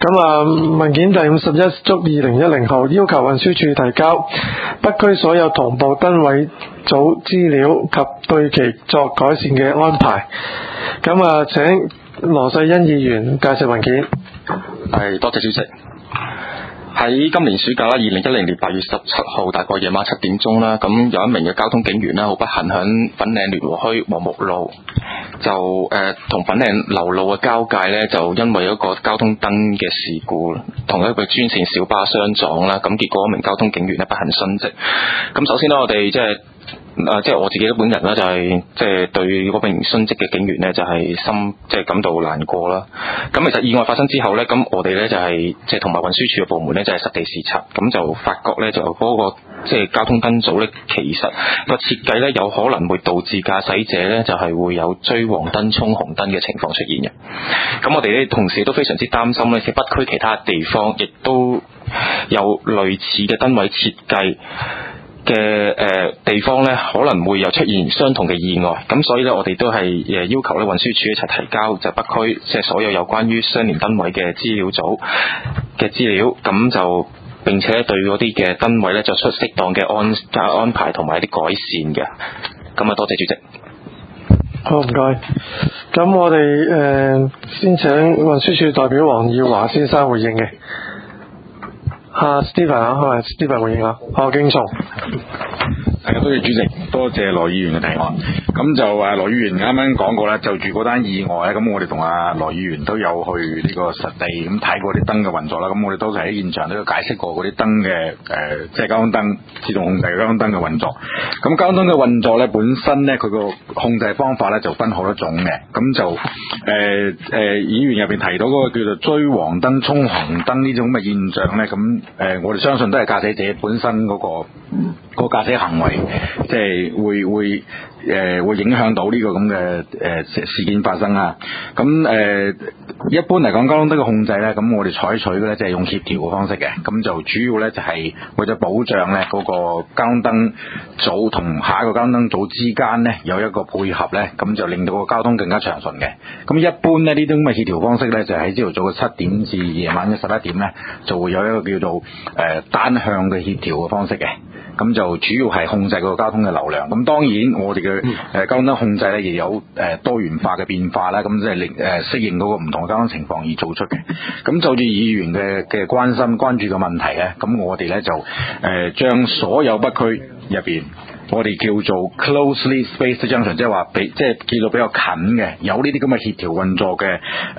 文件第51/2010號要求運輸署提交北區所有同步燈位組資料及對其作改善嘅安排。請羅世恩議員介紹文件。 係，多謝主席。喺今年暑假啦，2010年8月17號大概夜晚7點鐘啦，咁有一名嘅交通警員啦，好不幸響粉嶺聯和墟黃木路就同粉嶺流路嘅交界呢，就因為一個交通燈嘅事故，同一個專線小巴相撞啦，咁結果一名交通警員呢不幸殉職。咁首先呢，我哋即係我自己本人啦，就係即係對嗰名殉職嘅警員呢，就係心即係感到難過啦。咁其實意外發生之後呢，咁我哋呢就係即係同埋運輸署嘅部門呢，就係實地視察，咁就發覺呢，就嗰個即係交通燈組呢，其實個設計呢，有可能會導致駕駛者呢，就係會有追黃燈衝紅燈嘅情況出現嘅。咁我哋呢同時都非常之擔心呢，喺北區其他地方亦都有類似嘅燈位設計嘅地方呢，可能會有出現相同嘅意外，咁所以呢，我哋都係要求呢運輸署一齊提交就北區即係所有有關於相連燈位嘅資料組嘅資料，咁就並且對嗰啲嘅燈位呢作出適當嘅安排同埋一啲改善嘅。咁啊，多謝主席。 好，唔該。咁我哋先請運輸署代表黃耀華先生回應嘅。Stephen 啊，係咪 Stephen 回應啊？何敬松。 多謝主席，多謝羅議員嘅提案。咁就羅議員啱啱講過啦，就住嗰單意外咧，咁我哋同羅議員都有去呢個實地咁睇過啲燈嘅運作啦。咁我哋都係喺現場都有解釋過嗰啲燈嘅即係交通燈自動控制嘅交通燈嘅運作。咁交通燈嘅運作咧，本身咧佢個控制方法咧就分好多種嘅。咁就議員入邊提到嗰個叫做追黃燈衝紅燈呢種咁嘅現象咧，咁我哋相信都係駕駛者本身嗰個駕駛行為，即係會影響到呢個咁嘅事件發生啊。咁一般嚟講，交通燈嘅控制咧，咁我哋採取嘅咧就係用協調嘅方式嘅。咁就主要咧就係為咗保障咧嗰個交通燈組同下一個交通燈組之間咧有一個配合咧，咁就令到個交通更加暢順嘅。咁一般咧呢啲咁嘅協調方式咧，就喺朝頭早嘅7點至夜晚嘅11點咧，就會有一個叫做單向嘅協調嘅方式嘅。咁就主要係控制個交通嘅流量。咁當然我哋嘅交通燈控制咧，亦有多元化嘅變化啦。咁即係適應嗰個唔同嘅交通情況而做出嘅。咁就住議員嘅關注嘅問題咧，咁我哋咧就將所有北區入邊，我哋叫做 closely spaced junction， 即係話即係叫做比較近嘅，有呢啲咁嘅協調運作嘅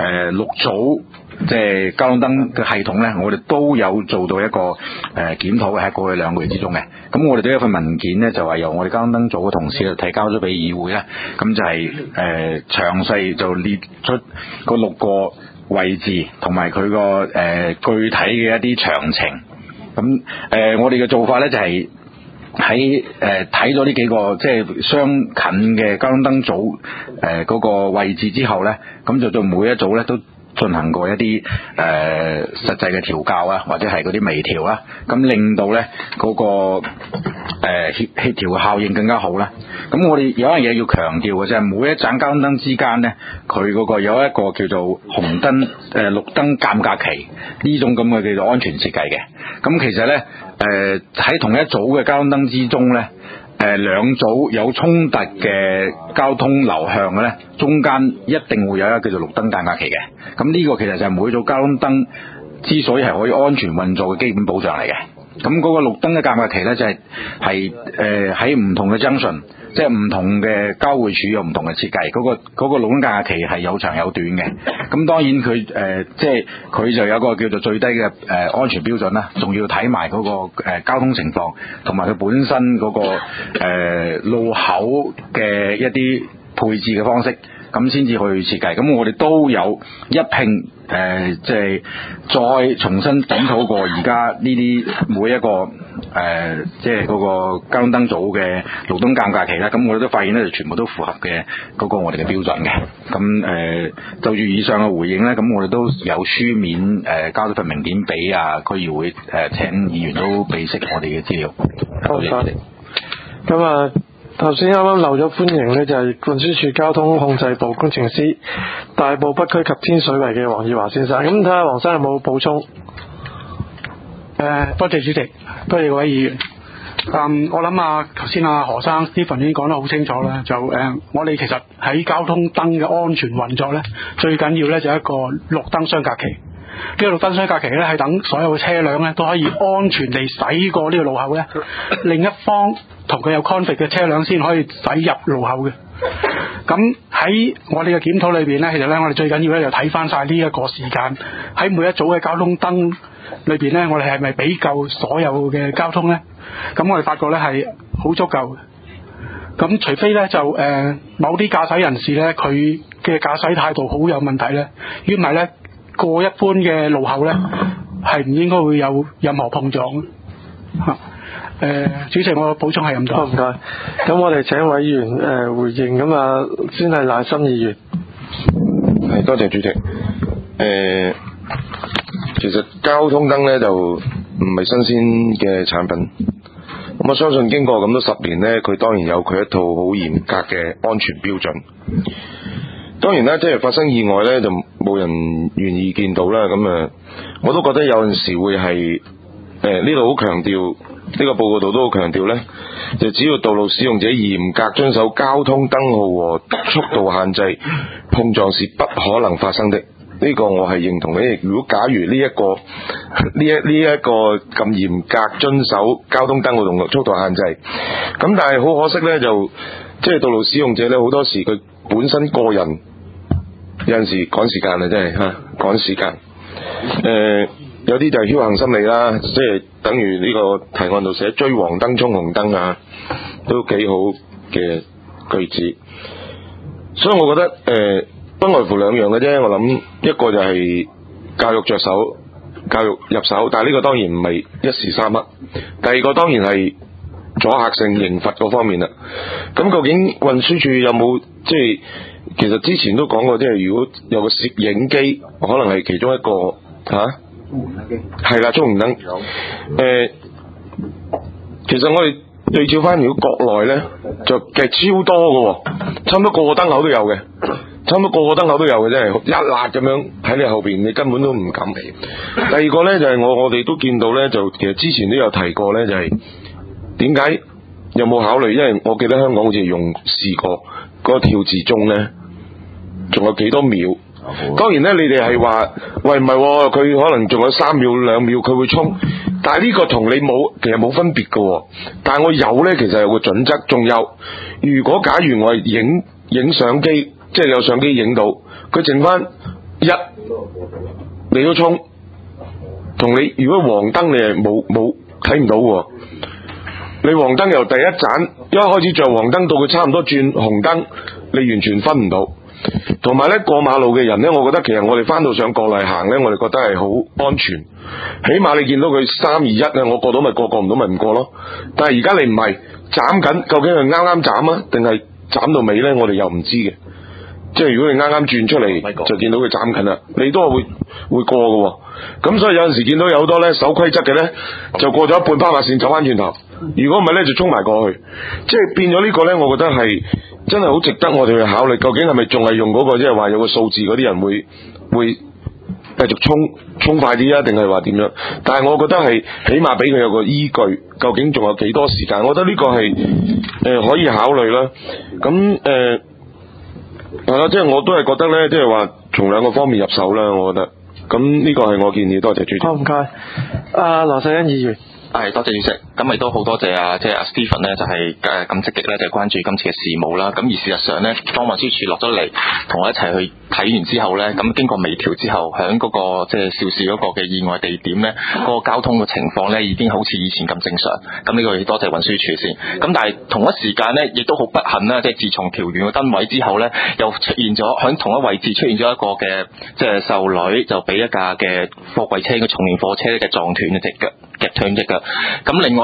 6組即係交通燈嘅系統咧，我哋都有做到一個檢討喺過去2個月之中嘅。咁我哋都有一份文件咧，就係由我哋交通燈組嘅同事就提交咗俾議會啦。咁就係詳細就列出嗰6個位置同埋佢個具體嘅一啲詳情。咁我哋嘅做法咧就係喺睇咗呢幾個即係相近嘅交通燈組嗰個位置之後咧，咁就對每一組咧都進行過一啲實際嘅調校啊，或者係嗰啲微調啦，咁令到咧嗰個協調嘅效應更加好啦。咁我哋有一樣嘢要強調嘅，就係每一盞交通燈之間咧，佢嗰個有一個叫做紅燈綠燈間隔期呢種咁嘅叫做安全設計嘅。咁其實咧喺同一組嘅交通燈之中咧，兩組有衝突嘅交通流向嘅咧，中間一定會有一個叫做綠燈間隔期嘅。咁呢個其實就係每組交通燈之所以係可以安全運作嘅基本保障嚟嘅。咁嗰個綠燈嘅間隔期咧，就係喺唔同嘅 junction， 即係唔同嘅交匯處有唔同嘅設計。嗰個綠燈間隔期係有長有短嘅。咁當然佢即係佢就有一個叫做最低嘅安全標準啦，仲要睇埋嗰個交通情況同埋佢本身嗰個路口嘅一啲配置嘅方式，咁先至去設計。咁我哋都有一併即係再重新檢討過而家呢啲每一個即係嗰個交通燈組嘅綠燈間隔期啦。咁我哋都發現咧，就全部都符合嘅嗰個我哋嘅標準嘅。咁就住以上嘅回應咧，咁我哋都有書面交咗份明件俾區議會請議員都備悉我哋嘅資料。 多謝。咁頭先啱啱漏咗歡迎呢，就係運輸署交通控制部工程師大埔北區及天水圍嘅黃義華先生。咁睇下黃生有冇補充？ 多謝主席，多謝各位議員。我諗頭先何生 Stephen 已經講得好清楚啦。就我哋其實喺交通燈嘅安全運作呢，最緊要呢就係一個綠燈相隔期。呢個綠燈相隔期呢，係等所有嘅車輛呢都可以安全地駛過呢個路口呢，另一方同佢有 conflict 嘅車輛先可以駛入路口嘅。咁喺我哋嘅檢討裏邊呢，其實呢，我哋最緊要呢就睇翻晒呢一個時間，喺每一組嘅交通燈裏邊呢，我哋係咪俾夠所有嘅交通呢？咁我哋發覺呢係好足夠嘅。咁除非呢，就某啲駕駛人士呢，佢嘅駕駛態度好有問題呢，如果唔係呢，過一般嘅路口呢，係唔應該會有任何碰撞。主席，我補充係咁多。 唔該。咁我哋請委員回應。咁先係賴心議員。 係，多謝主席。其實交通燈呢就唔係新鮮嘅產品。咁我相信經過咁多10年呢，佢當然有佢一套好嚴格嘅安全標準。當然啦，即係發生意外呢，就冇人願意見到啦。咁我都覺得有陣時會係呢度好強調，呢個報告度都好強調呢，就只要道路使用者嚴格遵守交通燈號和速度限制，碰撞是不可能發生的。呢個我係認同嘅。如果假如呢一個咁嚴格遵守交通燈號同速度限制，咁但係好可惜呢，就即係道路使用者呢，好多時佢本身個人有陣時趕時間啊，真係趕時間。有啲就係僥倖心理啦，即係等於呢個提案度寫追黃燈衝紅燈啊，都幾好嘅句子。所以我覺得不外乎兩樣嘅啫。我諗一個就係教育着手，教育入手，但係呢個當然唔係一時三刻。第二個當然係阻嚇性刑罰嗰方面啦。咁究竟運輸署有冇即係其實之前都講過，即係如果有個攝影機，可能係其中一個係啦，衝紅燈。其實我哋對照翻，如果國內呢，就其實超多嘅，差唔多個個燈口都有嘅，差唔多個個燈口都有嘅，真係一辣咁樣喺你後邊，你根本都唔敢。第二個呢，就係我哋都見到呢，就其實之前都有提過呢，就係點解有冇考慮？因為我記得香港好似試過嗰個跳字鐘呢，仲有幾多秒？當然咧，你哋係話喂，唔係，佢可能仲有3秒2秒佢會衝，但係呢個同你其實冇分別嘅。但係我有咧，其實有個準則，仲有，如果假如我係影相機，即係有相機影到佢剩翻1，你都衝，同你如果黃燈你係冇睇唔到喎。你黃燈由第一盞一開始着黃燈到佢差唔多轉紅燈，你完全分唔到。同埋咧，過馬路嘅人咧，我覺得其實我哋翻到上國內行咧，我哋覺得係好安全。起碼你見到佢3、2、1啊，我過到咪過唔到咪唔過咯。但係而家你唔係斬緊，究竟係啱啱斬啊，定係斬到尾咧？我哋又唔知嘅。即係如果你啱啱轉出嚟就見到佢斬緊啦，你都係會過嘅。咁所以有陣時見到有好多咧守規則嘅咧，就過咗一半斑馬線走翻轉頭。如果唔係咧，就衝埋過去。即係變咗呢個咧，我覺得係真係好值得我哋去考慮。究竟係咪仲係用嗰個即係話有個數字嗰啲人會繼續衝快啲啊？定係話點樣？但係我覺得係起碼俾佢有個依據，究竟仲有幾多時間？我覺得呢個係可以考慮啦。咁係啦，即係我都係覺得咧，即係話從2個方面入手啦。我覺得咁呢個係我建議。多謝主席。 好，唔該。羅世恩議員。 係，多謝主席。咁亦都好多謝即係阿 Stephen 咧，就係咁積極咧，就係關注今次嘅事務啦。咁而事實上咧，當運輸署落咗嚟同我一齊去睇完之後咧，咁經過微調之後，響嗰個即係肇事嗰個嘅意外地點咧，嗰個交通嘅情況咧，已經好似以前咁正常。咁呢個要多謝運輸署先。咁但係同一時間咧，亦都好不幸啦，即係自從調完個燈位之後咧，又出現咗響同一位置出現咗一個嘅即係秀女就俾一架嘅貨櫃車嘅重型貨車嘅撞斷咗隻腳。夾斷隻腳，咁另外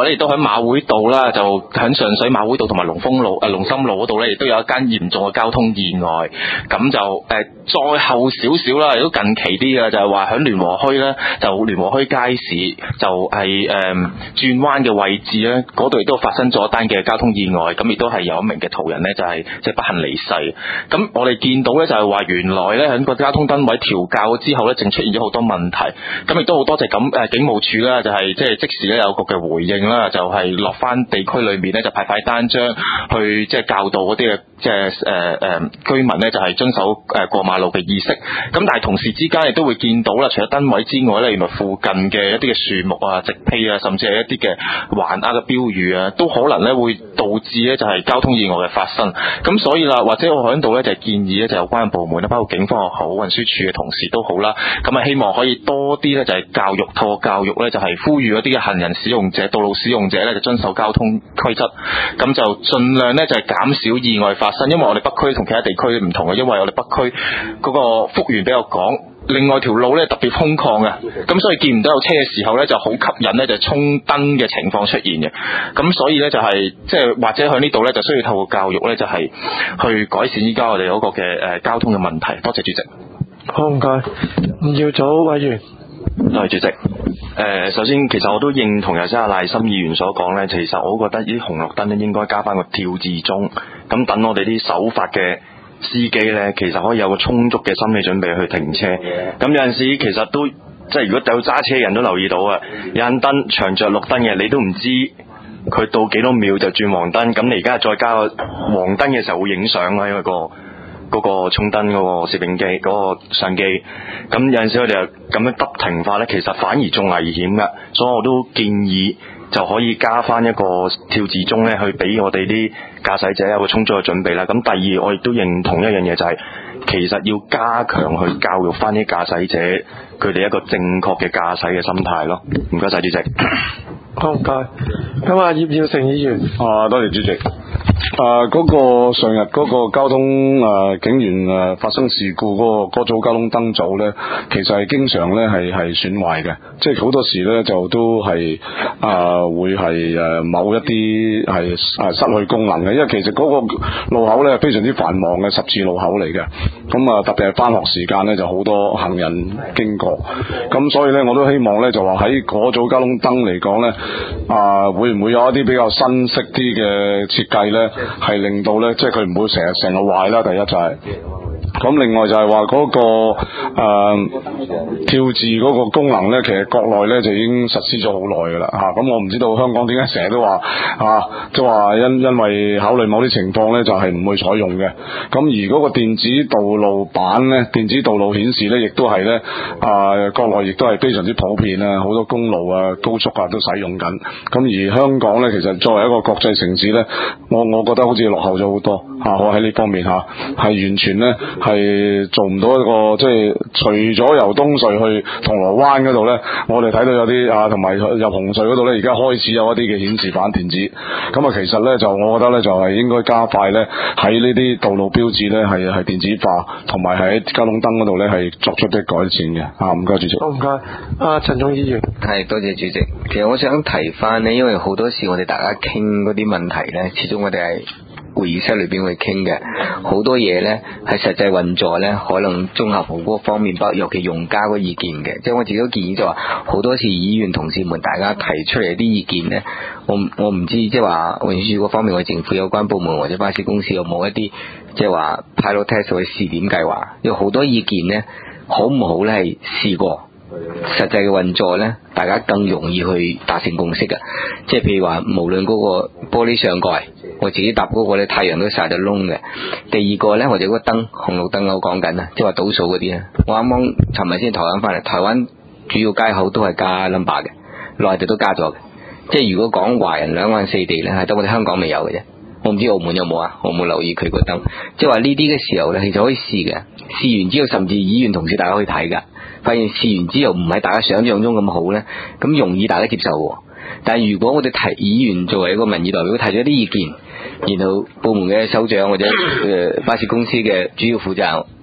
外咧，亦都喺馬會道啦，就喺上水馬會道同埋龍心路嗰度咧，亦都有一間嚴重嘅交通意外。咁就再後少少啦，亦都近期啲嘅就係話喺聯和墟咧，就聯和墟街市就係轉彎嘅位置咧，嗰度亦都發生咗一單嘅交通意外，咁亦都係有一名嘅途人咧就係即係不幸離世。咁我哋見到咧就係話原來咧喺個交通燈位調校之後咧，正出現咗好多問題。咁亦都好多謝警務處啦，就係即係即時咧有個嘅回應啦，就係落翻地區裏面咧就派單張去即係教導嗰啲嘅即係居民咧就係遵守過馬路嘅意識。咁但係同時之間亦都會見到啦，除咗燈位之外咧，原來附近嘅一啲嘅樹木啊、植被啊，甚至係一啲嘅橫額嘅標語啊，都可能咧會導致咧就係交通意外嘅發生。咁所以啦，或者我喺度咧就係建議咧就有關部門啦，包括警方又好、運輸署嘅同事都好啦，咁啊希望可以多啲咧就係透過教育咧就係呼籲一啲嘅行人使用者、道路使用者咧就遵守交通規則，咁就盡量咧就係減少意外發生。因為我哋北區同其他地區唔同嘅，因為我哋北區嗰個幅員比較廣，另外條路咧特別空曠嘅，咁所以見唔到有車嘅時候咧就好吸引咧就衝燈嘅情況出現嘅。咁所以咧就係即係或者喺呢度咧就需要透過教育咧就係去改善依家我哋嗰個嘅交通嘅問題。多謝主席。 好，唔該。吳耀祖委員。 多謝主席。首先其實我都認同頭先阿賴心議員所講咧，其實我覺得呢啲紅綠燈咧應該加翻個跳字鐘，咁等我哋啲守法嘅司機咧，其實可以有個充足嘅心理準備去停車。咁有陣時其實都即係如果有揸車人都留意到啊，有盞燈長着綠燈嘅，你都唔知佢到幾多秒就轉黃燈，咁你而家再加個黃燈嘅時候會影相啦，因為嗰個衝燈嗰個攝影機嗰個相機，咁有陣時佢哋咁樣急停法咧，其實反而仲危險噶，所以我都建議就可以加翻一個跳字鐘咧，去俾我哋啲駕駛者有個充足嘅準備啦。咁第二，我亦都認同一樣嘢就係，其實要加強去教育翻啲駕駛者，佢哋一個正確嘅駕駛嘅心態咯。唔該晒主席。 好，唔該。咁啊，葉耀成議員。 多謝主席。嗰個上日嗰個交通警員發生事故嗰個組交通燈組咧，其實係經常咧係損壞嘅，即係好多時咧就都係會係某一啲係失去功能嘅，因為其實嗰個路口咧非常之繁忙嘅十字路口嚟嘅，咁特別係返學時間咧就好多行人經過，咁所以咧我都希望咧就話喺嗰組交通燈嚟講咧會唔會有一啲比較新式啲嘅設計咧？係令到咧，即係佢唔會成日壞啦。第一就係、咁，另外就係話嗰個跳字嗰個功能咧，其實國內咧就已經實施咗好耐噶啦嚇。咁我唔知道香港點解成日都話即係話因為考慮某啲情況咧，就係唔會採用嘅。咁而嗰個電子道路板咧、電子道路顯示咧，亦都係咧國內亦都係非常之普遍啊，好多公路啊、高速啊都使用緊。咁而香港咧，其實作為一個國際城市咧，我覺得好似落後咗好多我喺呢方面係完全咧係做唔到一個即係除咗由東隧去銅鑼灣嗰度咧，我哋睇到有啲同埋入紅隧嗰度咧，而家開始有一啲嘅顯示板電子。咁其實咧就我覺得咧就係應該加快咧喺呢啲道路標誌咧係電子化，同埋喺交通燈嗰度咧係作出啲改善嘅。唔該主席。 好，唔該。陳勇議員。 係，多謝主席。其實我想提翻呢，因為好多時我哋大家傾嗰啲問題咧，始終我哋係會議室裏邊會傾嘅，好多嘢呢係實際運作呢，可能綜合好多方面，尤其用家嗰意見嘅。即係我自己都建議就話，好多時議員同事們大家提出嚟啲意見呢，我唔知即係話運輸署嗰方面，我政府有關部門或者巴士公司有冇一啲即係話 pilot test 或者試點計劃？因為好多意見呢，好唔好呢係試過。實際嘅運作呢，大家更容易去達成共識嘅。即係譬如話，無論嗰個玻璃上蓋，我自己搭嗰個呢，太陽都曬到窿嘅。第二個呢，或者嗰個燈，紅綠燈我講緊啊，即係話倒數嗰啲啊。我啱啱尋日先台灣翻嚟，台灣主要街口都係加 number 嘅，內地都加咗嘅。即係如果講華人兩岸四地呢，係得我哋香港未有嘅啫。我唔知澳門有冇啊，我冇留意佢個燈。即係話呢啲嘅時候呢，其實可以試嘅。試完之後，甚至議員同事大家可以睇㗎。發現試完之後唔係大家想象中咁好呢，咁容易大家接受喎。但係如果我哋議員作為一個民意代表提咗啲意見，然後部門嘅首長或者巴士公司嘅主要負責人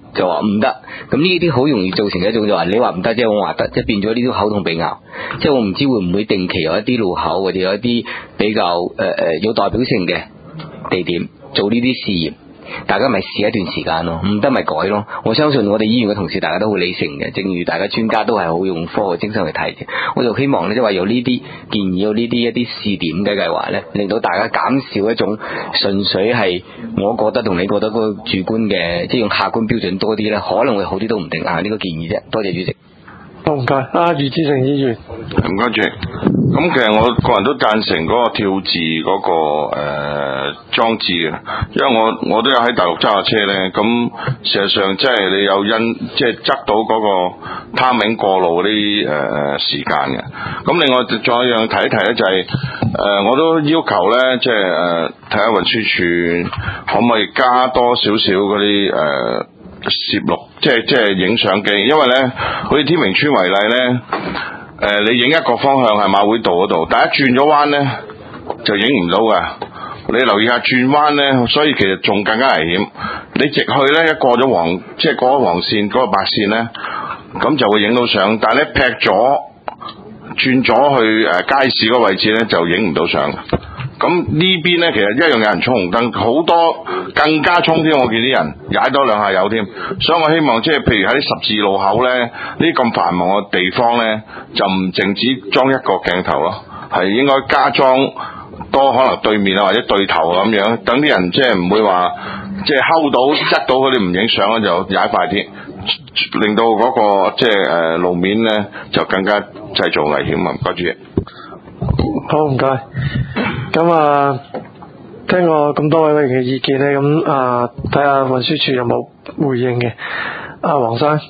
就話唔得，咁呢啲好容易造成一種就話你話唔得，即係我話得，即係變咗呢啲口同鼻拗。即係我唔知會唔會定期有一啲路口或者有一啲比較有代表性嘅地點做呢啲試驗，大家咪試一段時間咯，唔得咪改咯。我相信我哋醫院嘅同事大家都好理性嘅，正如大家專家都係好用科學精神去睇嘅。我就希望咧，即係話有呢啲建議，有呢啲一啲試點嘅計劃咧，令到大家減少一種純粹係我覺得同你覺得嗰個主觀嘅，即係用客觀標準多啲咧，可能會好啲都唔定啊！呢個建議啫，多謝主席。 好唔該，余志成議員。 唔該主席。咁其實我個人都贊成嗰個跳字嗰個裝置嘅，因為我都有喺大陸揸下車咧，咁事實上即係你有即係執到嗰個 timing 過路嗰啲時間嘅。咁另外再有一樣提一提咧，就係我都要求咧，即係睇下運輸署可唔可以加多少少嗰啲攝錄，即係影相機，因為咧好似天明村為例咧。你影一個方向係馬會道嗰度，但係一轉咗彎咧就影唔到噶。你留意下轉彎咧，所以其實仲更加危險。你直去咧，一過咗黃，即係過咗黃線嗰個白線咧，咁就會影到相。但係咧劈咗轉咗去街市嗰個位置咧，就影唔到相。咁呢邊咧，其實一樣有人衝紅燈，好多更加衝添。我見啲人踩多兩下有添，所以我希望即係譬如喺十字路口咧，呢啲咁繁忙嘅地方咧，就唔淨止裝一個鏡頭咯，係應該加裝多可能對面啊或者對頭咁樣，等啲人即係唔會話即係睺到執到佢哋唔影相咧就踩快啲，令到嗰個即係路面咧就更加製造危險啊！唔該主席。 好唔該，咁聽過咁多位委員嘅意見咧，咁睇下運輸署有冇回應嘅。黃生，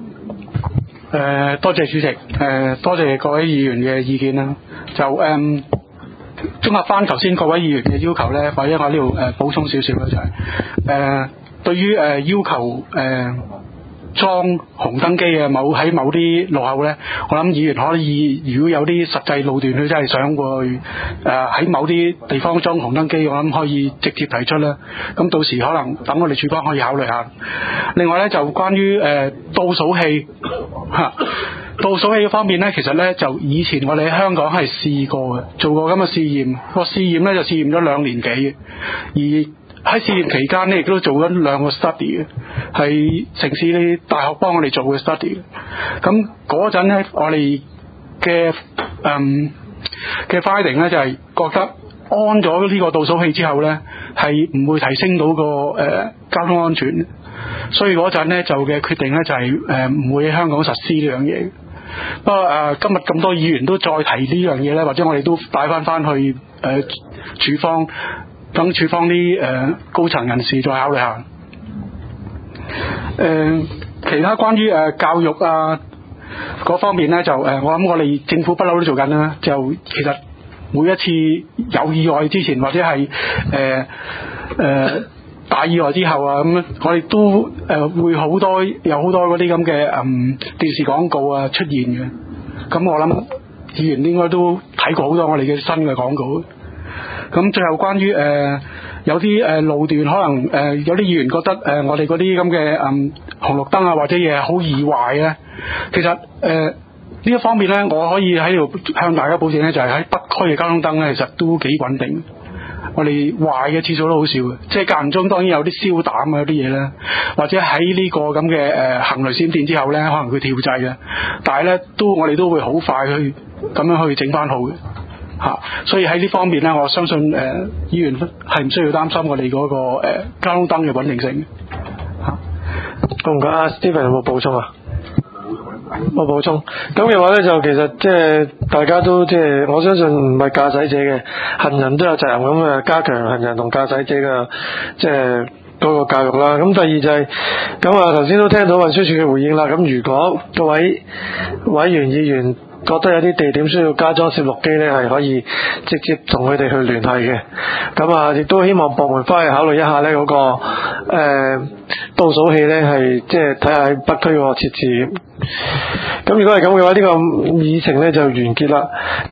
多謝主席，多謝各位議員嘅意見啦。就綜合翻頭先各位議員嘅要求咧，或者我呢度補充少少啦，就係對於要求裝紅燈機嘅喺某啲路口咧，我諗議員可以如果有啲實際路段佢真係想過去喺某啲地方裝紅燈機，我諗可以直接提出啦。咁到時可能等我哋署方可以考慮下。另外咧就關於倒數器倒數器方面咧，其實咧就以前我哋喺香港係試過嘅，做過咁嘅試驗。個試驗咧就試驗咗2年幾，而喺試驗期間咧，亦都做咗2個 study 嘅，係城市啲大學幫我哋做嘅 study。咁嗰陣咧，我哋嘅finding 咧就係覺得安咗呢個倒數器之後咧，係唔會提升到個交通安全。所以嗰陣咧就嘅決定咧就係唔會喺香港實施呢樣嘢。不過今日咁多議員都再提呢樣嘢咧，或者我哋都帶翻去署方。等署方啲高層人士再考慮下。其他關於教育嗰方面咧，就我諗我哋政府不嬲都做緊啦。就其實每一次有意外之前，或者係大意外之後咁我哋都會有好多嗰啲咁嘅電視廣告出現嘅。咁我諗議員應該都睇過好多我哋嘅新嘅廣告。咁最後關於有啲路段可能有啲議員覺得我哋嗰啲咁嘅紅綠燈或者嘢好易壞咧，其實呢一方面咧，我可以喺度向大家保證咧，就係喺北區嘅交通燈咧，其實都幾穩定。我哋壞嘅次數都好少嘅，即係間唔中當然有啲燒膽有啲嘢咧，或者喺呢個咁嘅行雷閃電之後咧，可能佢跳掣嘅，但係咧我哋都會好快去咁樣去整翻好嘅。所以喺呢方面咧，我相信議員係唔需要擔心我哋嗰個交通燈嘅穩定性。 唔該，Stephen 有冇補充啊？冇補充。咁嘅話咧，就其實即係大家都即係我相信唔係駕駛者嘅行人都有責任咁加強行人同駕駛者嘅即係嗰個教育啦。咁第二就係咁頭先都聽到運輸署嘅回應啦。咁如果各位委員議員覺得有啲地點需要加裝攝錄機咧，係可以直接同佢哋去聯繫嘅。咁亦都希望部門翻去考慮一下咧嗰個倒數器咧，係即係睇下喺北區嗰個設置。咁如果係咁嘅話，呢個議程咧就完結啦。